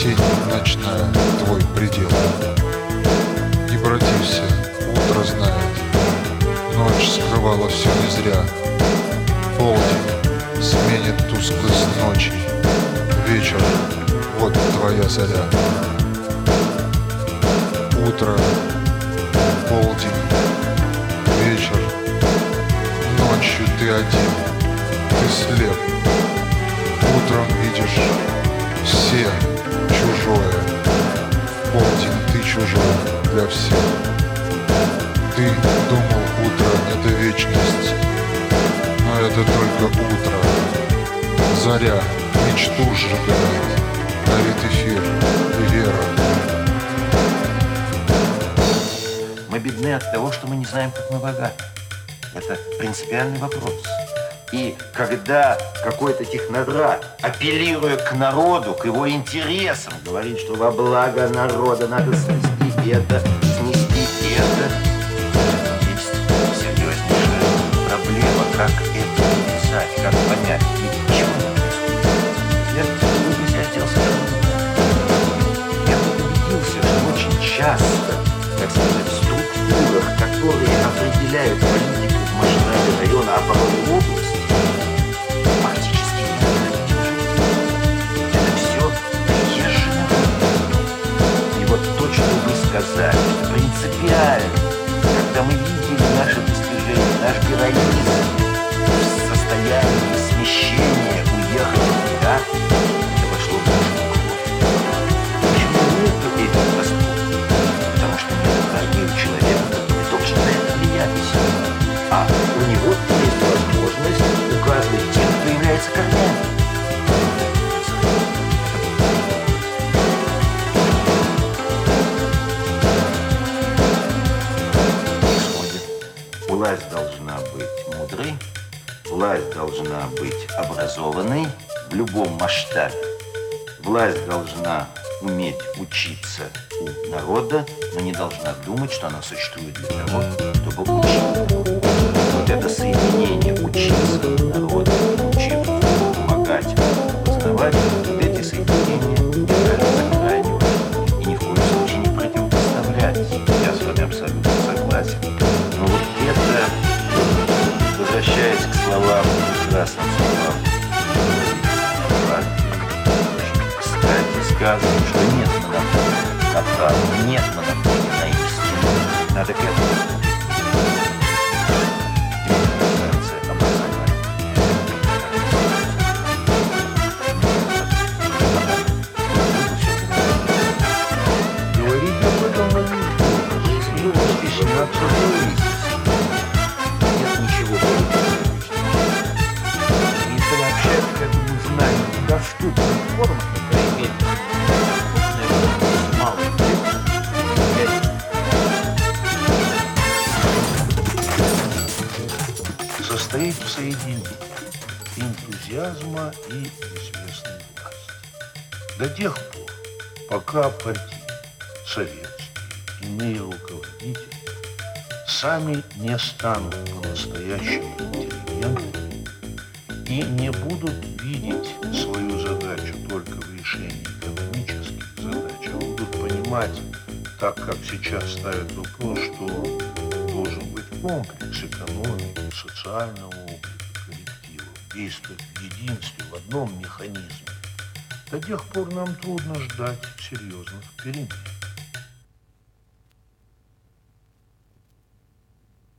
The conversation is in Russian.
Тень ночная, твой предел. Не протився, утро знает. Ночь скрывала все не зря. Полдень сменит тусклость ночи. Вечер, вот твоя заря. Утро, полдень, вечер. Ночью ты один, ты слеп. Утром видишь все чужое. Полдень ты чужой для всех. Ты думал, утро — это вечность, но это только утро. Заря мечту сжигает, горит эфир и вера. Мы бедны от того, что мы не знаем, как мы богаты. Это принципиальный вопрос. И когда какой-то технократ, апеллируя к народу, к его интересам, говорит, что во благо народа надо снести это, есть серьезнейшая проблема, как это написать, как понять. И почему я оделся. Я убедился, что очень часто, так сказать, в структурах, которые определяют политику в масштабе района, а порой и области, фактически это все приезжено. И вот то, что вы сказали, что принципиально, когда мы видели наши достижения, наш героизм в состоянии смещения, уехать туда, это вошло в нашу кровь. Почему нету этих поступков? Потому что нет энергии у человека, который должен на это влиять. А у него есть возможность указывать тем, кто является корнями. Власть должна быть мудрой, власть должна быть образованной в любом масштабе. Власть должна уметь учиться у народа, но не должна думать, что она существует для того, чтобы учить. Вот это соединение учиться народу, учиться помогать, познавать, вот эти соединения, мне кажется, крайне важны. И ни в коем случае не противопоставлять. Я с вами абсолютно согласен. Но вот это, возвращаясь к словам, прекрасным словам, кстати, сказано, что нет монополии на правду, нет монополии на истину. Надо к этому. Говорить об этом не успешно обсуждать. Нет ничего более. И приобщать к этому знанию доступных форм, например, Мало. состоит в соединении энтузиазма и известной власти. До тех пор, пока партии, советские, иные руководители сами не станут по-настоящему интеллигентными и не будут видеть свою задачу только в решении экономических задач, а будут понимать, так как сейчас ставят вопрос, что должен быть комплекс экономики, социального облика, коллектива, действовать в единстве, в одном механизме. До тех пор нам трудно ждать серьезных перемен.